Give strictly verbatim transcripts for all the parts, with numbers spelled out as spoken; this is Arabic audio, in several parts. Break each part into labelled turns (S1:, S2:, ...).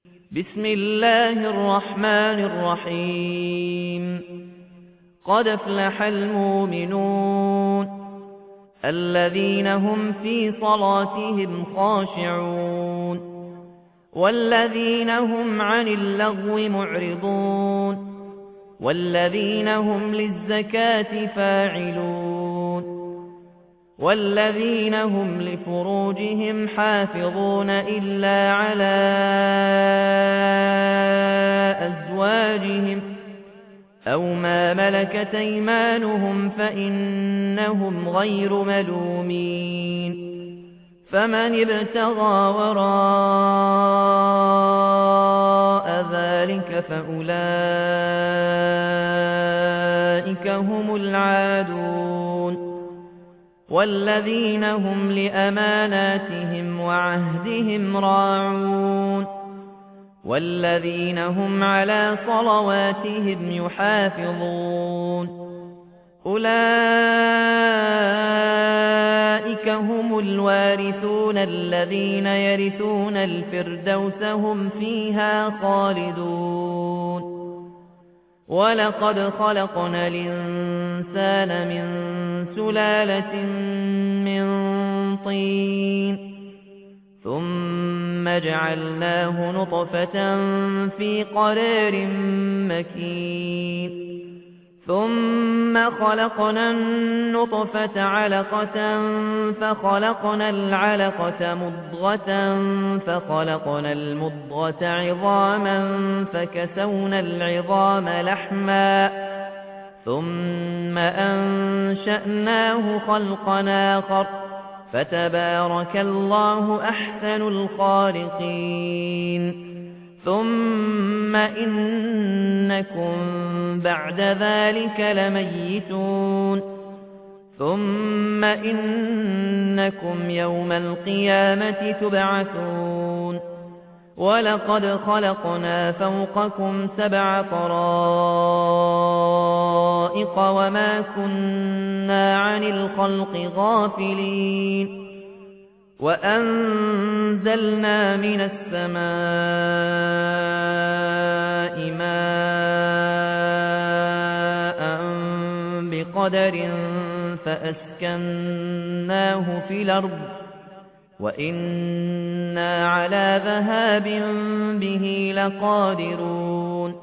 S1: بسم الله الرحمن الرحيم قد افلح المؤمنون الذين هم في صلاتهم خاشعون والذين هم عن اللغو معرضون والذين هم للزكاة فاعلون والذين هم لفروجهم حافظون إلا على أزواجهم أو ما ملكت أيمانهم فإنهم غير ملومين فمن ابتغى وراء ذلك فأولئك هم العادون والذين هم لأماناتهم وعهدهم راعون والذين هم على صلواتهم يحافظون أولئك هم الوارثون الذين يرثون الفردوس هم فيها خالدون ولقد خلقنا الإنسان من سلالة من طين ثم جعلناه نطفة في قرار مكين ثم خلقنا النطفة علقة فخلقنا العلقة مضغة فخلقنا المضغة عظاما فكسونا العظام لحما ثم أنشأناه خلقا آخر فتبارك الله أحسن الخالقين ثم إنكم بعد ذلك لميتون ثم إنكم يوم القيامة تبعثون ولقد خلقنا فوقكم سبع طرائق وما كنا عن الخلق غافلين وأنزلنا من السماء ماء بقدر فأسكناه في الأرض وإنا على ذهاب به لقادرون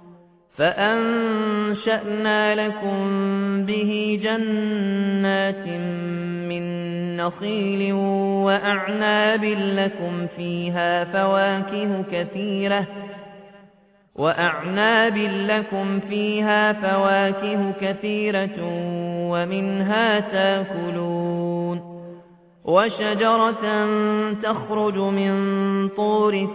S1: فأنشأنا لكم به جنات من نخيل وأعناب لكم فيها فواكه كثيرة وأعناب لكم فيها فواكه كثيرة ومنها تاكلون وشجرة تخرج من طور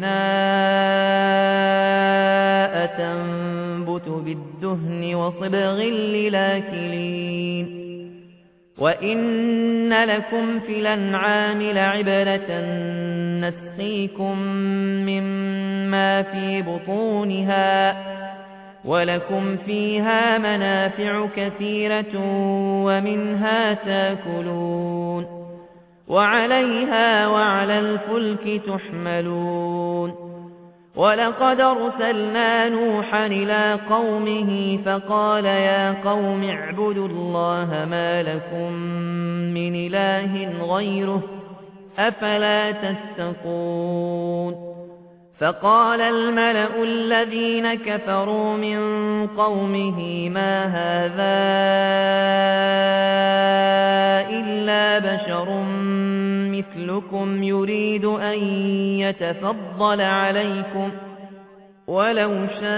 S1: سيناء تنبت بالدهن وصبغ للآكلين وإن لكم في الأنعام لعبرة نسقيكم مما في بطونها ولكم فيها منافع كثيرة ومنها تاكلون وعليها وعلى الفلك تحملون ولقد أرسلنا نوحا إلى قومه فقال يا قوم اعبدوا الله ما لكم من إله غيره أفلا تتقون فقال الملأ الذين كفروا من قومه ما هذا إلا بشر مثلكم يريد أن يتفضل عليكم ولو شاء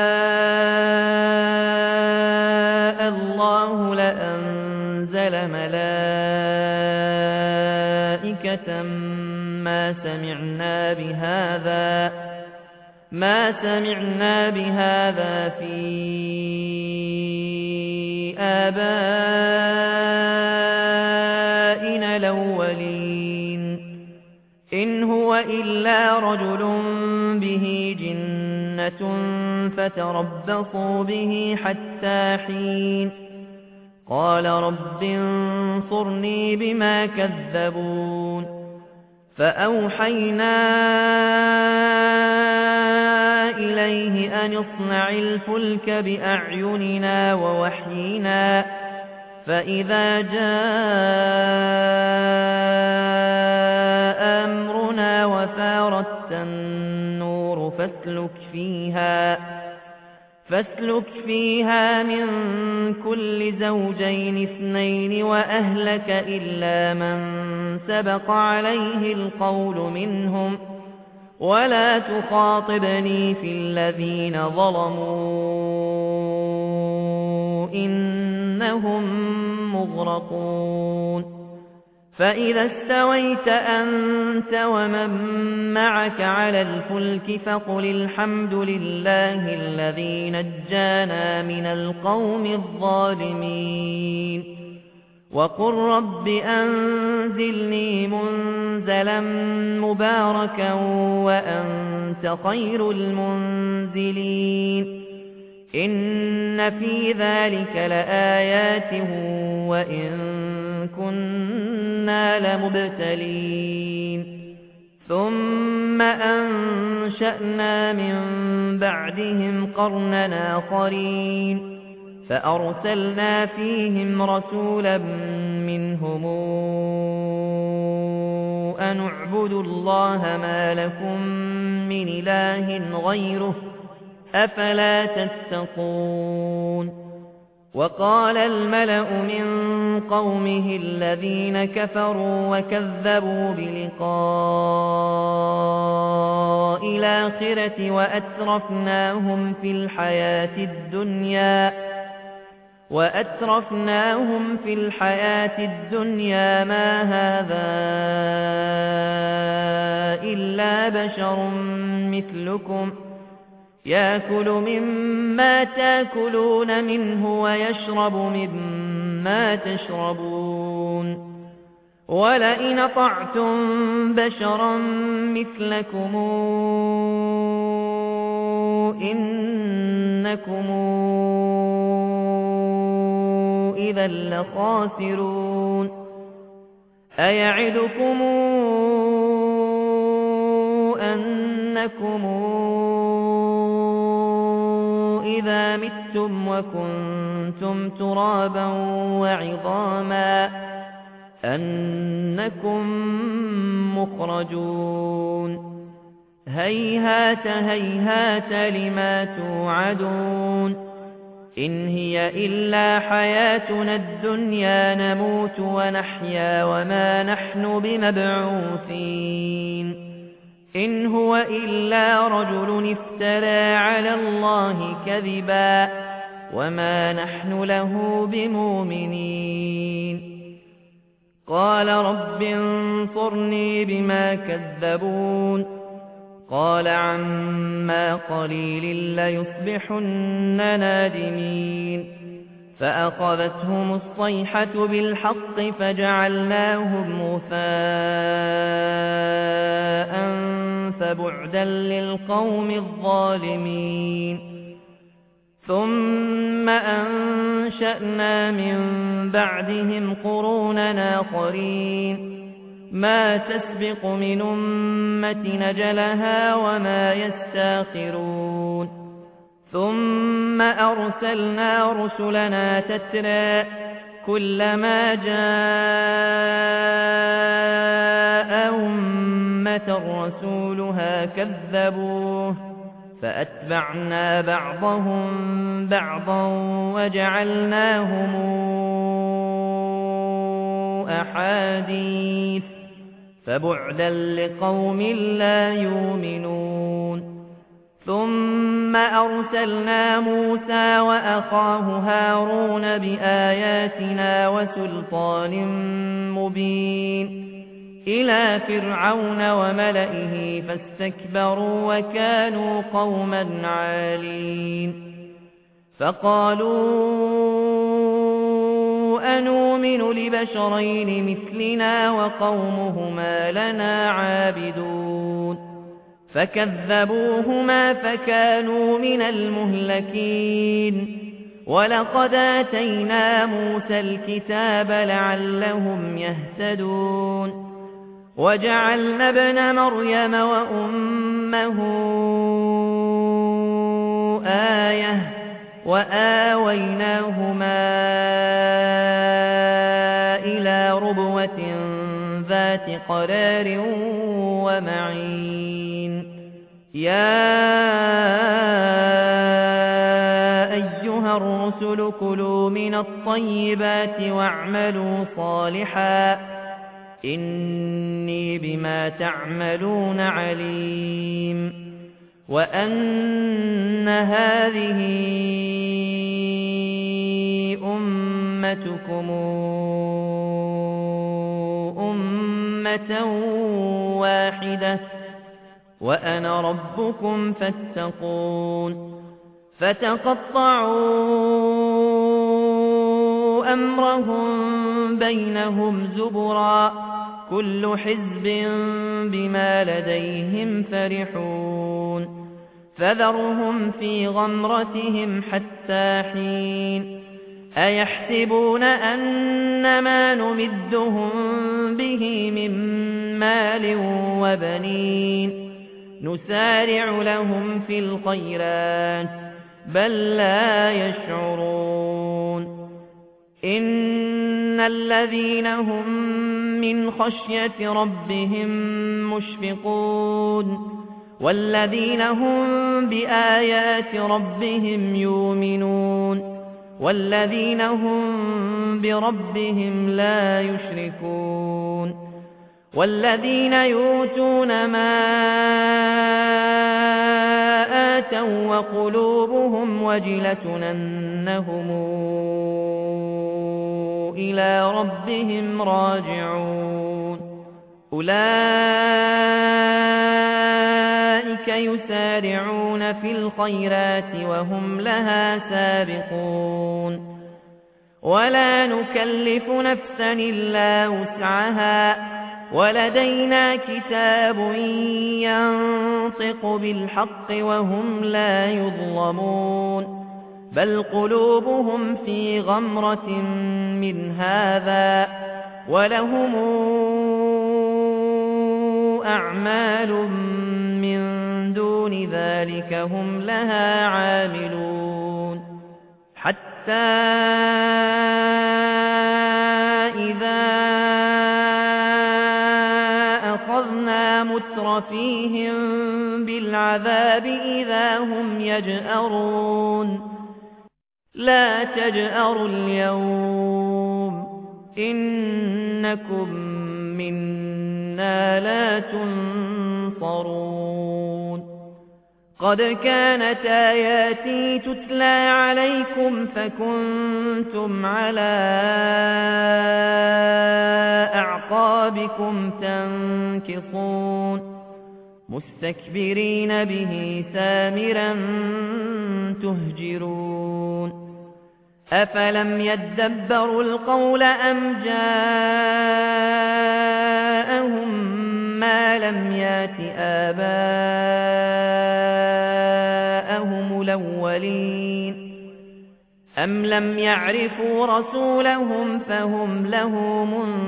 S1: الله لأنزل ملائكة ما سمعنا بهذا ما سمعنا بهذا في آبائنا الأولين إن هو إلا رجل به جنة فتربصوا به حتى حين قال رب انصرني بما كذبون فأوحينا أن اصنع الفلك بأعيننا ووحينا فإذا جاء أمرنا وفارت النور فاسلك فيها فاسلك فيها من كل زوجين اثنين وأهلك إلا من سبق عليه القول منهم ولا تخاطبني في الذين ظلموا إنهم مغرقون فإذا استويت أنت ومن معك على الفلك فقل الحمد لله الذي نجانا من القوم الظالمين وقل رب أنزلني منزلا مباركا وأنت خير المنزلين إن في ذلك لآيات وإن كنا لمبتلين ثم أنشأنا من بعدهم قرنا آخرين فأرسلنا فيهم رسولا منهم أن اعبدوا الله ما لكم من إله غيره أفلا تتقون وقال الملأ من قومه الذين كفروا وكذبوا بلقاء الآخرة وأترفناهم في الحياة الدنيا وأترفناهم في الحياة الدنيا ما هذا إلا بشر مثلكم يأكل مما تأكلون منه ويشرب مما تشربون ولئن أطعتم بشرا مثلكم إنكم إذا لخاسرون أيعدكم أنكم إذا متم وكنتم ترابا وعظاما أنكم مخرجون هيهات هيهات لما توعدون إن هي إلا حياتنا الدنيا نموت ونحيا وما نحن بمبعوثين إن هو إلا رجل افترى على الله كذبا وما نحن له بمؤمنين قال رب انصرني بما كذبون قال عما قليل ليصبحن نادمين فأخذتهم الصيحة بالحق فجعلناهم غثاء فبعدا للقوم الظالمين ثم أنشأنا من بعدهم قرونا آخرين ما تسبق من أمة نجلها وما يستاخرون ثم أرسلنا رسلنا تترى كلما جاء أمة رسولها كذبوه فأتبعنا بعضهم بعضا وجعلناهم أحاديث فبعدا لقوم لا يؤمنون ثم أرسلنا موسى وأخاه هارون بآياتنا وسلطان مبين إلى فرعون وملئه فاستكبروا وكانوا قوما عالين فقالوا أنؤمن لبشرين مثلنا وقومهما لنا عابدون فكذبوهما فكانوا من المهلكين ولقد آتينا موسى الكتاب لعلهم يهتدون وجعلنا ابن مريم وأمه وآويناهما إلى ربوة ذات قرار ومعين يا أيها الرسل كلوا من الطيبات واعملوا صالحا إني بما تعملون عليم وأن هذه أمتكم أمة واحدة وأنا ربكم فاتقون فتقطعوا أمرهم بينهم زبرا كل حزب بما لديهم فرحون فذرهم في غمرتهم حتى حين أيحسبون أنما نمدهم به من مال وبنين نسارع لهم في الخيرات بل لا يشعرون إن الذين هم من خشية ربهم مشفقون والذين هم بآيات ربهم يؤمنون والذين هم بربهم لا يشركون والذين يؤتون ما آتوا وقلوبهم وجلة أنهم إلى ربهم راجعون أولئك يسارعون في الخيرات وهم لها سابقون ولا نكلف نفسا إلا وسعها ولدينا كتاب ينطق بالحق وهم لا يظلمون بل قلوبهم في غمرة من هذا ولهم أعمال من دون ذلك هم لها عاملون حتى إذا أخذنا مترفيهم بالعذاب إذا هم يجأرون لا تجأروا اليوم إنكم منا لا تنصرون قد كانت آياتي تتلى عليكم فكنتم على أعقابكم تنكصون مستكبرين به سامرا تهجرون أفلم يدبروا القول أم جاءهم ما لم يات آباءهم الأولين أم لم يعرفوا رسولهم فهم له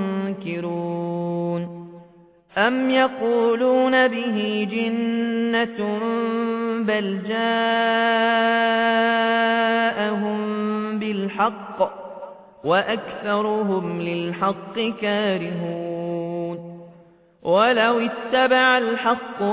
S1: منكرون أم يقولون به جنة بل جاءهم بالحق وأكثرهم للحق كارهون ولو اتبع الحق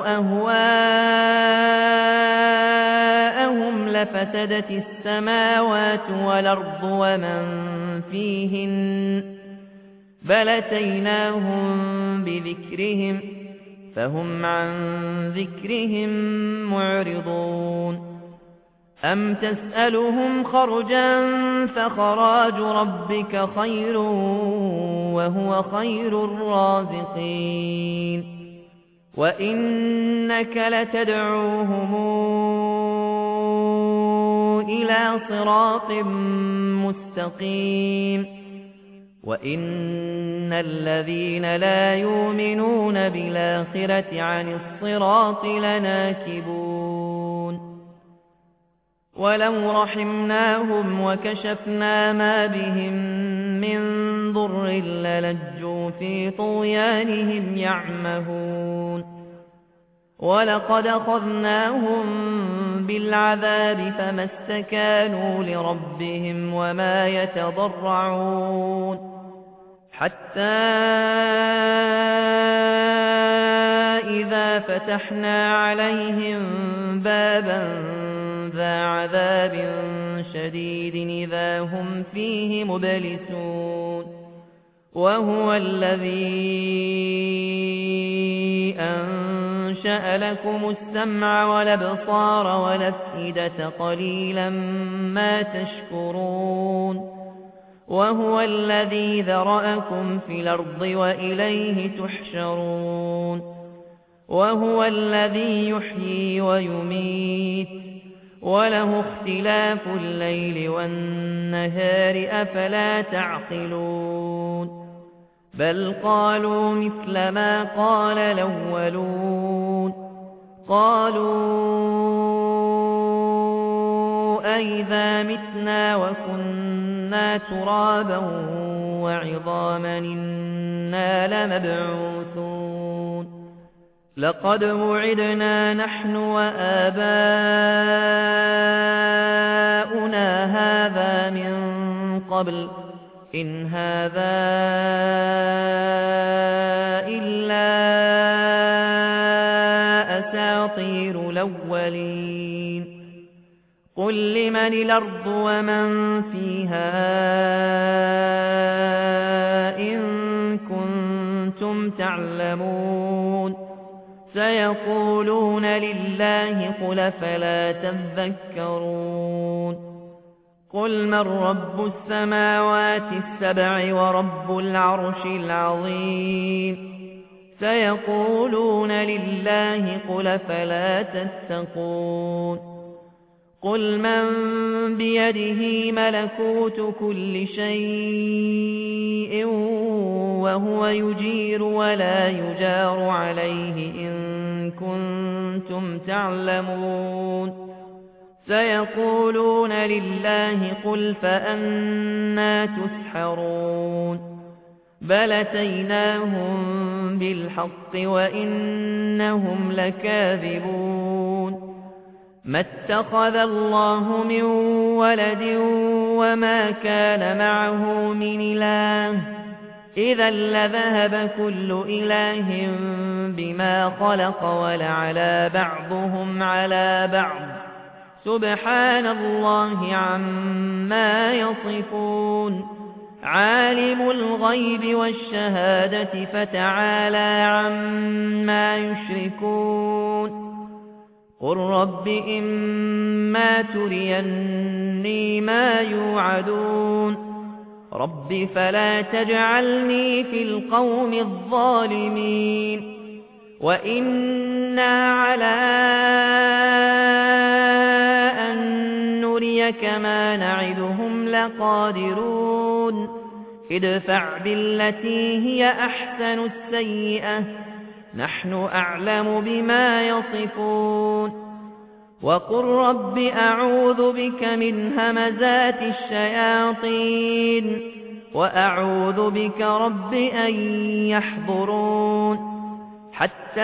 S1: أهواءهم لفسدت السماوات والأرض ومن فيهن بل أتيناهم بذكرهم فهم عن ذكرهم معرضون أم تسألهم خرجا فخراج ربك خير وهو خير الرازقين وإنك لتدعوهم إلى صراط مستقيم وإن الذين لا يؤمنون بالآخرة عن الصراط لناكبون ولو رحمناهم وكشفنا ما بهم من ضر للجوا في طغيانهم يعمهون ولقد أخذناهم بالعذاب فما استكانوا لربهم وما يتضرعون حتى إذا فتحنا عليهم بابا ذا عذاب شديد إذا هم فيه مبلسون وهو الذي أنشأ لكم السمع والأبصار والأفئدة قليلا ما تشكرون وهو الذي ذرأكم في الأرض وإليه تحشرون وهو الذي يحيي ويميت وله اختلاف الليل والنهار أفلا تعقلون بل قالوا مثل ما قال الأولون قالوا أئذا متنا وكنا ترابا وعظاما إنا لمبعوثون لقد وعدنا نحن وآباؤنا هذا من قبل إن هذا إلا أساطير الأولين قل لمن الأرض ومن فيها إن كنتم تعلمون سيقولون لله قل فلا تذكرون قل من رب السماوات السبع ورب العرش العظيم سيقولون لله قل فلا تتقون قل من بيده ملكوت كل شيء وهو يجير ولا يجار عليه إن كنتم تعلمون سيقولون لله قل فأنى تسحرون بل أتيناهم بالحق وإنهم لكاذبون ما اتخذ الله من ولد وما كان معه من إله إذا لذهب كل إله بما خلق ولعلى بعضهم على بعض سبحان الله عما يصفون عالم الغيب والشهادة فتعالى عما يشركون قل رب إما تريني ما يوعدون رب فلا تجعلني في القوم الظالمين وإنا على أن نريك ما نعدهم لقادرون ادفع بالتي هي أحسن السيئة نحن أعلم بما يصفون وقل رب أعوذ بك من همزات الشياطين وأعوذ بك رب أن يحضرون حتى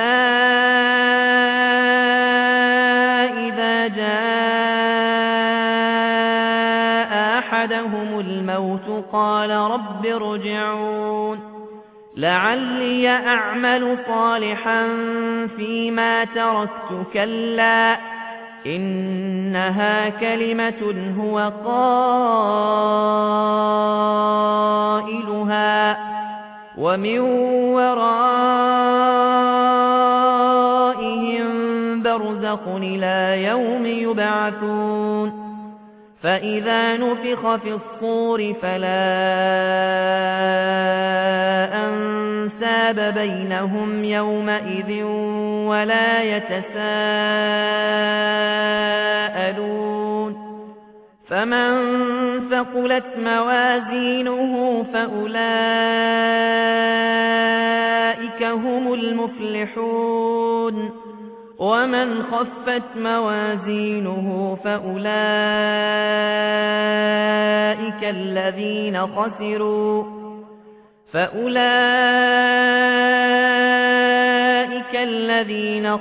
S1: إذا جاء أحدهم الموت قال رب ارجعون لعلي أعمل صالحا فيما تركت كلا إنها كلمة هو قائلها ومن ورائهم برزخ إلى يوم يبعثون فإذا نفخ في الصور فلا أنساب بينهم يومئذ ولا يتساءلون فمن ثقلت موازينه فأولئك هم المفلحون ومن خفت موازينه فأولئك الذين خسروا فأولئك أولئك الذين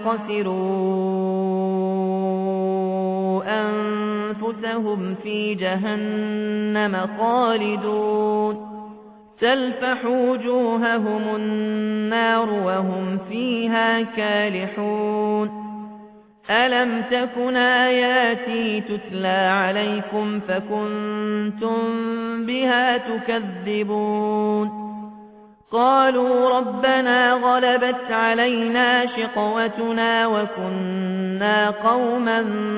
S1: خسروا أنفسهم في جهنم خالدون تلفح وجوههم النار وهم فيها كالحون ألم تكن آياتي تتلى عليكم فكنتم بها تكذبون قالوا ربنا غلبت علينا شقوتنا وكنا قوما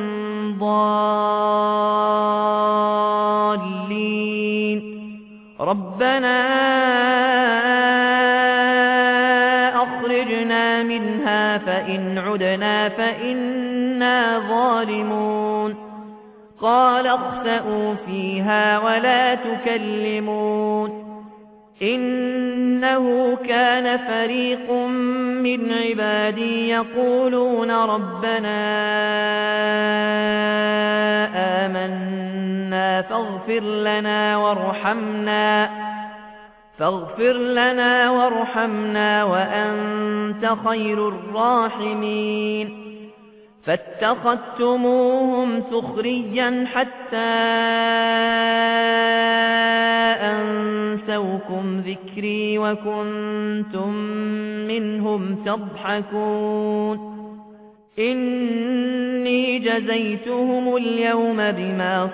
S1: ضالين ربنا أخرجنا منها فإن عدنا فإنا ظالمون قال اخسئوا فيها ولا تكلمون إنه كان فريق من عبادي يقولون ربنا آمنا فاغفر لنا وارحمنا فاغفر لنا وارحمنا وأنت خير الراحمين فاتخذتموهم سخريا حتى أنسوكم ذكري وكنتم منهم تضحكون إني جزيتهم اليوم بما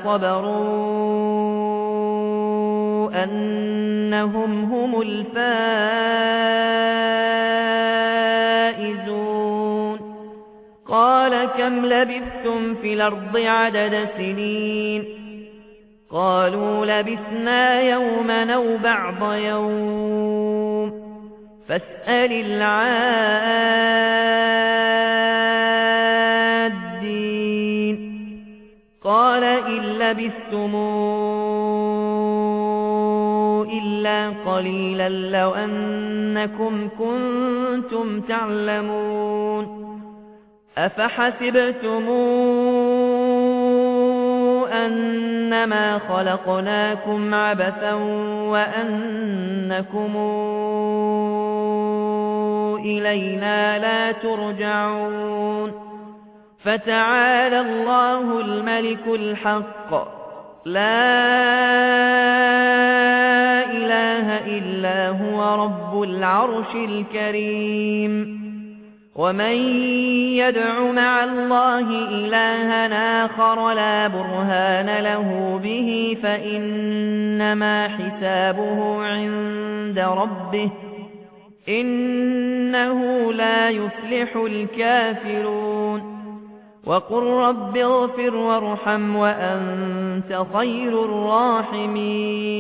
S1: صبروا أنهم هم الفائزون قال كم لبثتم في الأرض عدد سنين قالوا لبثنا يوما أو بعض يوم فاسأل العادين قال إن لبثتم إلا قليلا لو أنكم كنتم تعلمون أفحسبتم أنما خلقناكم عبثا وأنكم إلينا لا ترجعون فتعالى الله الملك الحق لا إله إلا هو رب العرش الكريم ومن يدع مع الله إلها آخر لا برهان له به فإنما حسابه عند ربه إنه لا يفلح الكافرون وقل رب اغفر وارحم وأنت خير الراحمين